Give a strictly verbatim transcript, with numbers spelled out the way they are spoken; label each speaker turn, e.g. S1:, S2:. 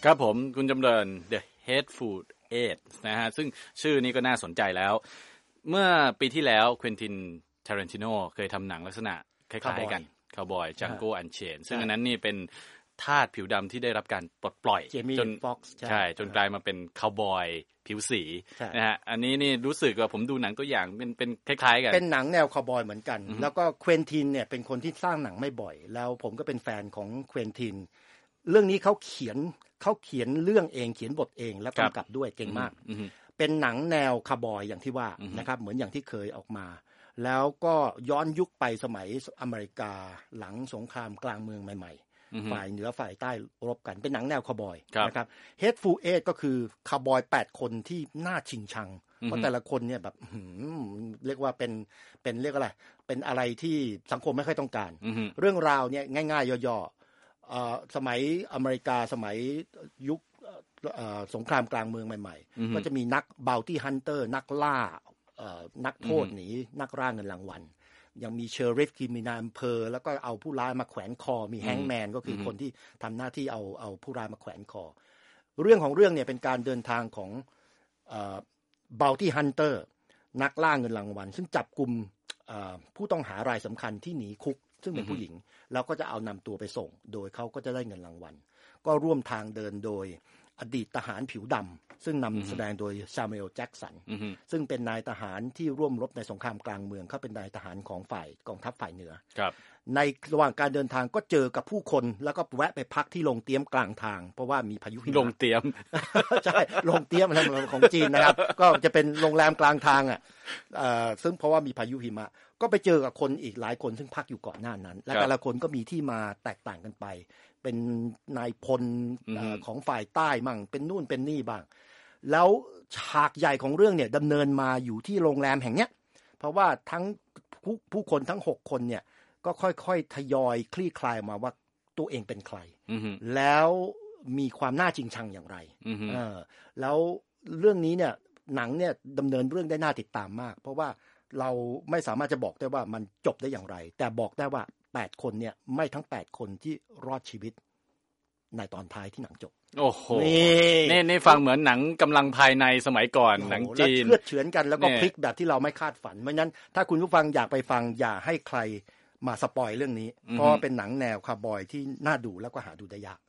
S1: ครับผมคุณจำเริญ The Hateful Eight นะฮะซึ่งชื่อนี้ก็น่าสนใจแล้วเมื่อปีที่แล้วควินติน ทารันติโนเคยทำหนังลักษณะคล้ายๆกันคาวบอยจังโก้อันเชนซึ่งอันนั้นนี่เป็นทาสผิวดำที่ได้รับการปลดปล่อย
S2: จนฟ็อกซ์
S1: ใช่จนกลายมาเป็นคาวบอยผิวสีนะฮะอันนี้นี่รู้สึกว่าผมดูหนังตัวอย่างเป็นเป็นคล้ายๆกัน
S2: เป็นหนังแนวคาวบอยเหมือนกันแล้วก็เควินตินเนี่ยเป็นคนที่สร้างหนังไม่บ่อยแล้วผมก็เป็นแฟนของเควินตินเรื่องนี้เขาเขียนเขาเขียนเรื่องเองเขียนบทเองแล้วกำกับด้วยเก่งมากเป็นหนังแนวคาวบอยอย่างที่ว่านะครับเหมือนอย่างที่เคยออกมาแล้วก็ย้อนยุคไปสมัยอเมริกาหลังสงครามกลางเมืองใหม่ๆฝ่ายเหนือฝ่ายใต้รบกันเป็นหนังแนวคาวบอยนะครับ Hateful Eight ก็คือคาวบอยแปดคนที่น่าชิงชังเพราะแต่ละคนเนี่ยแบบเรียกว่าเป็นเป็นเรียกอะไรเป็นอะไรที่สังคมไม่ค่อยต้องการเรื่องราวเนี่ยง่ายๆย่อๆสมัยอเมริกาสมัยยุคสงครามกลางเมืองใหม่ๆก็จะมีนักบาวตี้ฮันเตอร์นักล่านักโทษหนีนักล่าเงินรางวัลยังมีเชอริฟที่มีนายอำเภอแล้วก็เอาผู้ร้ายมาแขวนคอมีแฮงแมนก็คือคนที่ทำหน้าที่เอาเอาผู้ร้ายมาแขวนคอเรื่องของเรื่องเนี่ยเป็นการเดินทางของบาวตี้ฮันเตอร์นักล่าเงินรางวัลซึ่งจับกลุ่มผู้ต้องหารายสำคัญที่หนีคุกซึ่งเป็นผู้หญิงแล้วก็จะเอานำตัวไปส่งโดยเขาก็จะได้เงินรางวัลก็ร่วมทางเดินโดยอดีตทหารผิวดำซึ่งนำแสดงโดยซามูเอลแจ็กสันซึ่งเป็นนายทหารที่ร่วมรบในสงครามกลางเมืองเขาเป็นนายทหารของฝ่ายกองทัพฝ่ายเหนือในระหว่างการเดินทางก็เจอกับผู้คนแล้วก็แวะไปพักที่โรงเตรียมกลางทางเพราะว่ามีพายุหิมะ
S1: โรงเตรียม
S2: ใช่โรงเตรียมอะไรของจีนนะครับก็จะเป็นโรงแรมกลางทางอ่ะซึ่งเพราะว่ามีพายุหิมะก็ไปเจอกับคนอีกหลายคนซึ่งพักอยู่ก่อนหน้านั้นและแต่ละคนก็มีที่มาแตกต่างกันไปเป็นนายพลของฝ่ายใต้มั่งเป็นนู่นเป็นนี่บ้างแล้วฉากใหญ่ของเรื่องเนี่ยดำเนินมาอยู่ที่โรงแรมแห่งเนี้ยเพราะว่าทั้งผู้ผู้คนทั้งหกคนเนี่ยก็ค่อยๆทยอยคลี่คลายมาว่าตัวเองเป็นใครแล้วมีความน่าจริงชังอย่างไรเออแล้วเรื่องนี้เนี่ยหนังเนี่ยดำเนินเรื่องได้น่าติดตามมากเพราะว่าเราไม่สามารถจะบอกได้ว่ามันจบได้อย่างไรแต่บอกได้ว่าแปดคนเนี่ยไม่ทั้งแปดคนที่รอดชีวิตในตอนท้ายที่หนังจบ
S1: โอ้โหนี่นี่ฟังเหมือนหนังกำลังภายในสมัยก่อนหนังจีน
S2: เลือดเฉือนกันแล้วก็พลิกแบบที่เราไม่คาดฝันเพราะนั้นถ้าคุณผู้ฟังอยากไปฟังอย่าให้ใครมาสปอยเรื่องนี้เพราะเป็นหนังแนวคาวบอยที่น่าดูแล้วก็หาดูได้ยาก